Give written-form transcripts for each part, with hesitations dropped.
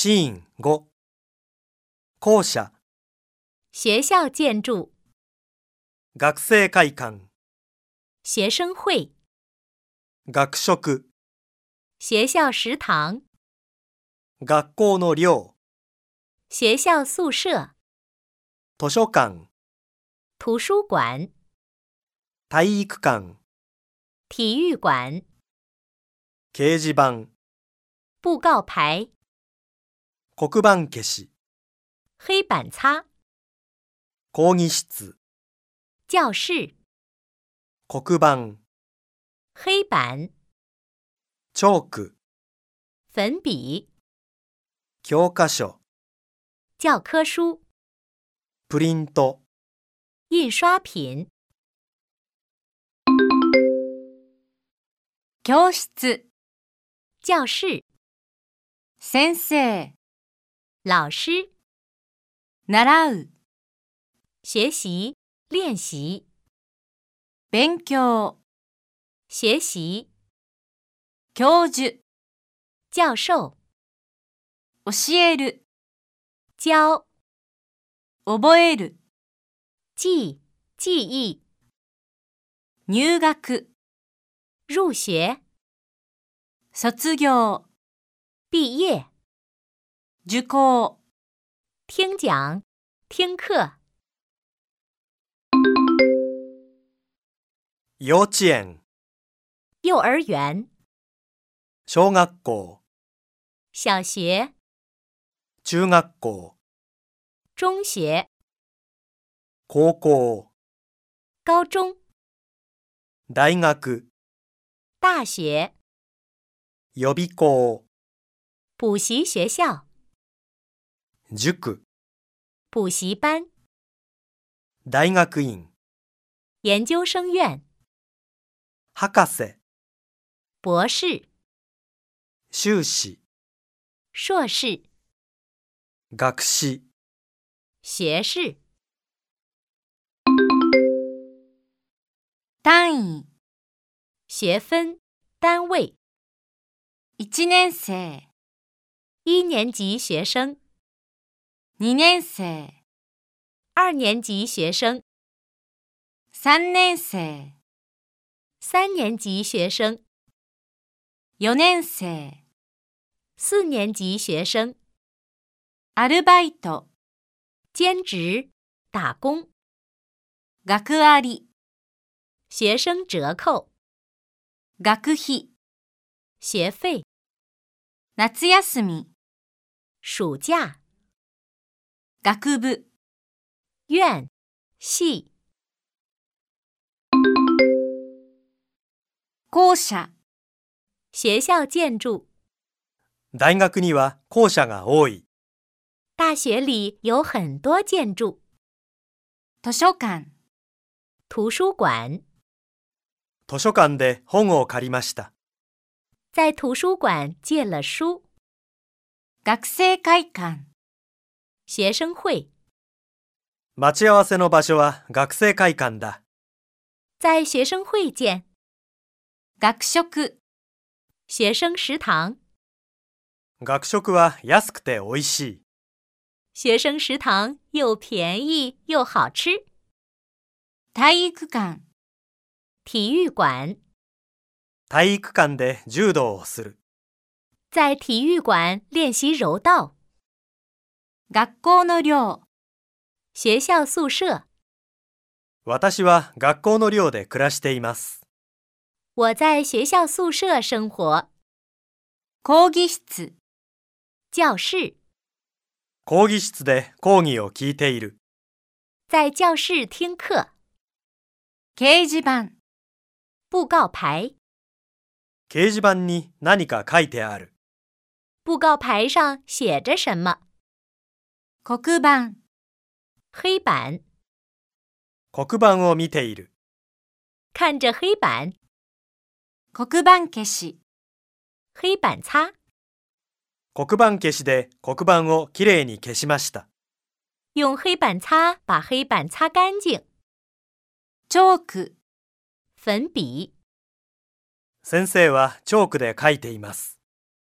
シーン5、校舎、 学校建筑、 学生会館、 学生会、 学食、 学校食堂、 学校の寮、 学校宿舍、 図書館、 图书馆、 体育館、 体育馆、 掲示板、 布告牌、 黒板消し、 黑板擦、 講義室、 教室、 黒板、 黑板、 チョーク、 粉笔、 教科書、 教科书、 プリント、 印刷品。 教室、 教室、 先生、 老师、 習う、 学习、练习、 勉強、 学习、 教授、 教授、 教える、 教、 覚える、 记、记忆、 入学、 入学、 卒業、 毕业、 受講。 听讲、听课。 幼稚園、 幼儿园、 小学校、 小学、 中学校、 中学、 高校、 高中、 大学、 大学、 予備校、 补习学校、 塾、 补习班、 大学院、 研究生院、 博士、 博士、 修士、 硕士、 学士、 学士、 単位、 学分、单位、 1年生、 一年级学生、 2年生、 二年级学生、 3年生、 三年级学生、 4年生、 四年级学生、 アルバイト、 兼职、打工、 学割、 学生折扣、 学費、 学费、 夏休み、 暑假、 学部。 院、系、 校舎、 学校建筑。 大学には校舎が多い。 大学里有很多建筑。 図書館、 图书馆， 図書館で本を借りました。 在图书馆借了书。 学生会館、 学生会， 待ち合わせの場所は学生会館だ。 在学生会见。 学食、 学生食堂， 学食は安くておいしい。 学生食堂又便宜又好吃。 体育館、 体育馆， 体育館で柔道をする。 在体育馆练习柔道。 学校の寮、 学校宿舍， 私は学校の寮で暮らしています。 我在学校宿舍生活。 講義室、 教室， 講義室で講義を聞いている。 在教室听课。 掲示板、 布告牌， 掲示板に何か書いてある。 布告牌上写着什么？ 黒板、 黑板， 黒板を見ている。 看着黑板。 黒板消し、 黑板擦， 黒板消しで黒板をきれいに消しました。 用黑板擦把黑板擦干净。 チョーク、 粉笔， 先生はチョークで書いています。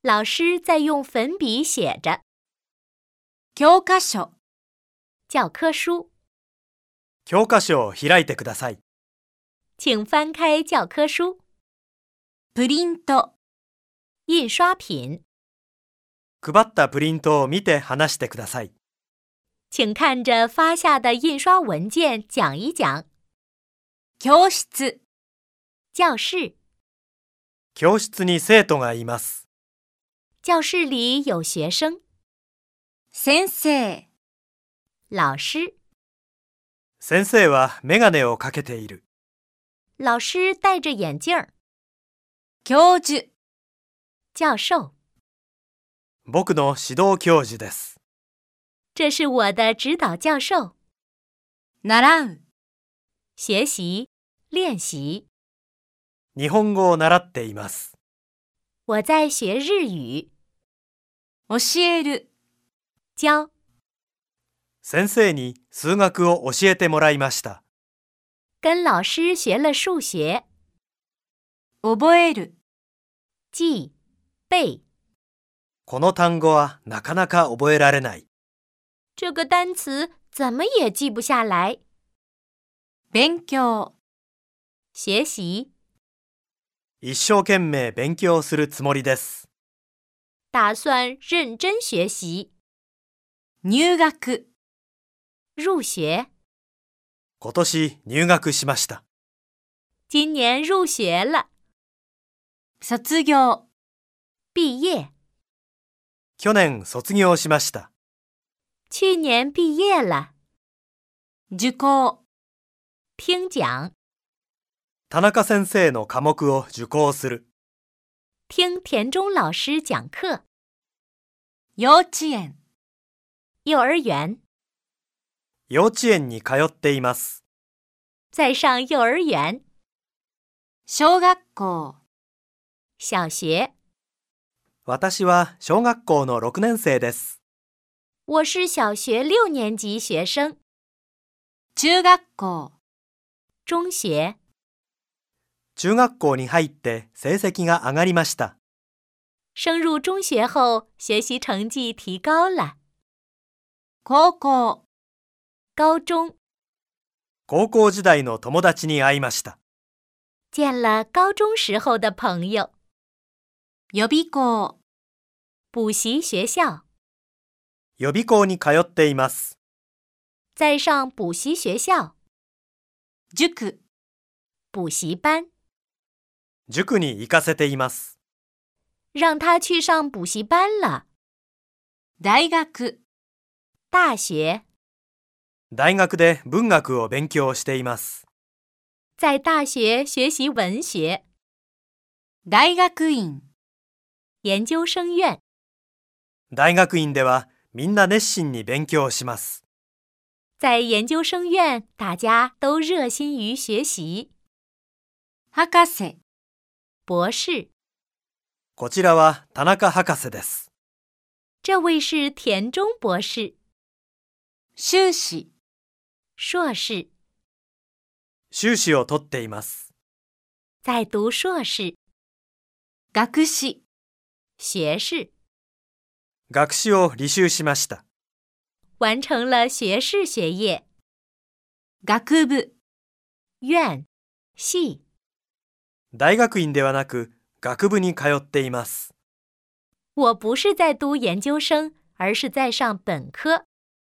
老师在用粉笔写着教科書、 教科书， 教科書を開いてください。 请翻开教科书。 プリント、 印刷品， 配ったプリントを見て話してください。 请看着发下的印刷文件讲一讲。 教室、 教室， 教室に生徒がいます。 教室里有学生。 先生、 老师， 先生はメガネをかけている。 老师戴着眼镜儿。 教授、 教授， 僕の指導教授です。 这是我的指导教授。 習う、 学习，练习， 日本語を習っています。 我在学日语。 教える、 教， 先生に数学を教えてもらいました。 跟老师学了数学。 覚える、 记，背， この単語はなかなか覚えられない。 这个单词怎么也记不下来。 勉強、 学习， 一生懸命勉強するつもりです。 打算认真学习。 入学、 入学， 今年入学しました。 今年入学了。 卒業、 毕业， 去年卒業しました。 去年毕业了。 受講、 听讲， 田中先生の科目を受講する。 听田中老师讲课。 幼稚園、 幼儿园， 幼稚園に通っています。 在上幼儿园。 小学校、 小学， 私は小学校の6年生です。 我是小学6年级学生。 中学校、 中学， 中学校に入って成績が上がりました。 升入中学后，学习成绩提高了。 高校、 高中， 高校時代の友達に会いました。 见了高中时候的朋友。 予備校、 补习学校， 予備校に通っています。 在上补习学校。 塾、 补习班， 塾に行かせています。 让他去上补习班了。 大学、 大学， 大学で文学を勉強しています。 在大学学习文学。 大学院、 研究生院， 大学院ではみんな熱心に勉強します。 在研究生院，大家都热心于学习。 博士、 博士， こちらは田中博士です。 这位是田中博士。 修士、 硕士， 修士を取っています。 在读硕士。 学士、 学士， 学士を履修しました。 完成了学士学业。 学部、 院，系， 大学院ではなく学部に通っています。 我不是在读研究生，而是在上本科。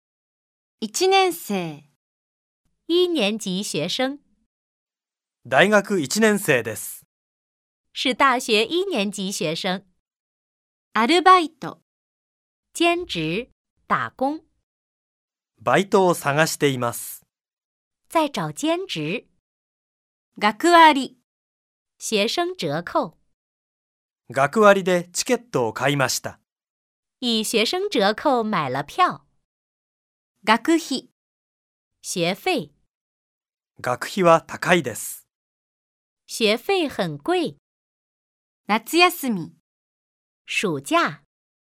1年生、 1年级学生， 大学1年生です。 是大学1年级学生。 アルバイト、 兼职，打工， バイトを探しています。 在找兼职。 学割、 学生折扣， 学割でチケットを買いました。 以学生折扣买了票。 学費、 学费， 学費は高いです。 学费很贵。 夏休み、 暑假，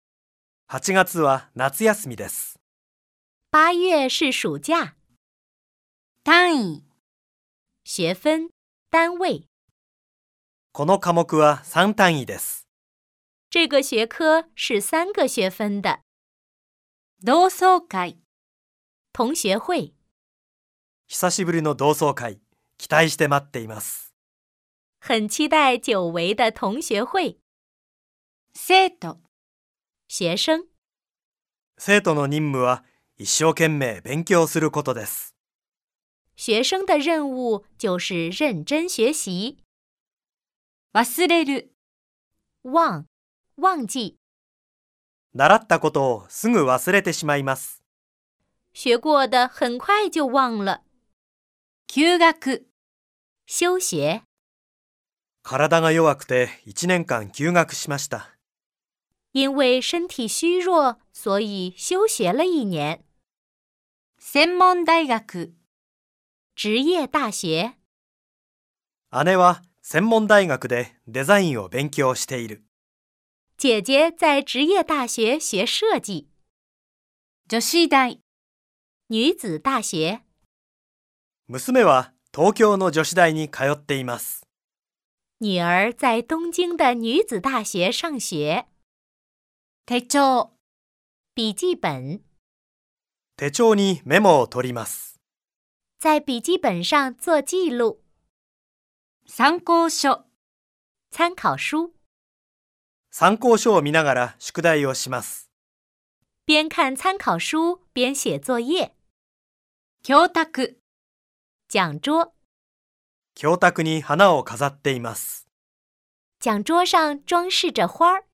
8月は夏休みです。 8月是暑假。 単位、 学分，单位， この科目は3単位です。 这个学科是3个学分的。 同窓会、 同学会、 久しぶりの同窓会、期待して待っています。 很期待久违的同学会。 生徒、 学生、 生徒の任務は一生懸命勉強することです。 学生的任务就是认真学习。 忘れる、 忘记。 習ったことをすぐ忘れてしまいます。 学过的很快就忘了。 休学、 休学。 体が弱くて1年間休学しました。 因为身体虚弱，所以休学了1年。 専門大学、 职业大学。 姉は専門大学でデザインを勉強している。 姐姐在职业大学学设计。 女子大、 女子大学。 娘は東京の女子大に通っています。 女儿在东京的女子大学上学。 手帳、 笔记本。 手帳にメモを取ります。 在笔记本上做记录。 参考書、 参考书。 参考書を見ながら宿題をします。 边看参考书边写作业。 教卓、 讲桌。 教卓に花を飾っています。 讲桌上装饰着花儿。